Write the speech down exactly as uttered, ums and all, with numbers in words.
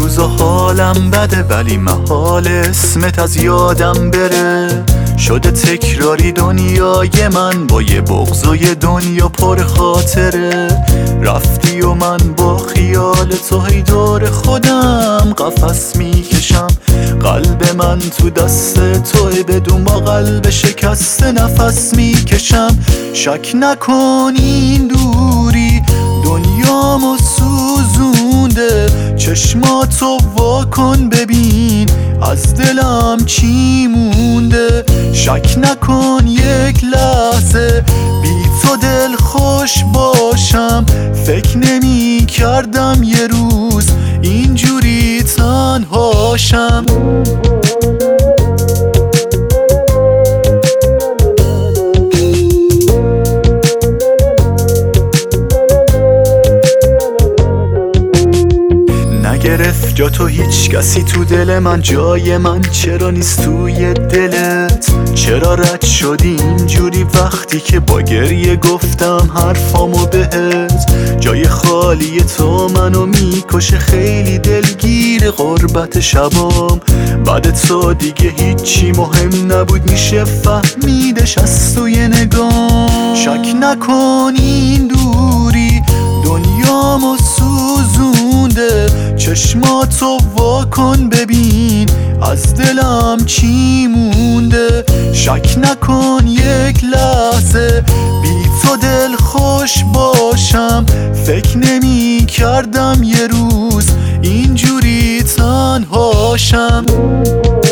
روزا حالم بده ولی محال اسمت از یادم بره. شده تکراری دنیای من با یه بغض و یه دنیا پر خاطره. رفتی و من با خیال تو هی دور خودم قفس میکشم. قلب من تو دست توی بدون با قلب شکسته نفس میکشم. شک نکن این دوری دنیامو سوزونده. چشماتو واکن ببین از دلم چی مونده. شک نکن یک لحظه بی تو دل خوش باشم. فکر نمی کردم یه روز اینجوری تنهاشم. نگرفت جا تو هیچ کسی تو دل من. جای من چرا نیست توی دلت؟ چرا رد شدی اینجوری وقتی که با گریه گفتم حرفامو بهت؟ جای خالی تو منو میکشه، خیلی دلگیر غربت شبام. بعد تو دیگه هیچی مهم نبود، میشه فهمیدش از توی نگام. شک نکن این دوری دنیامو سوزونده. چشماتو واکن ببین از دلم چی مونده. شک نکن یک لحظه بی تو دل خوش باشم. فکر نمی کردم یه روز اینجوری تنهاشم.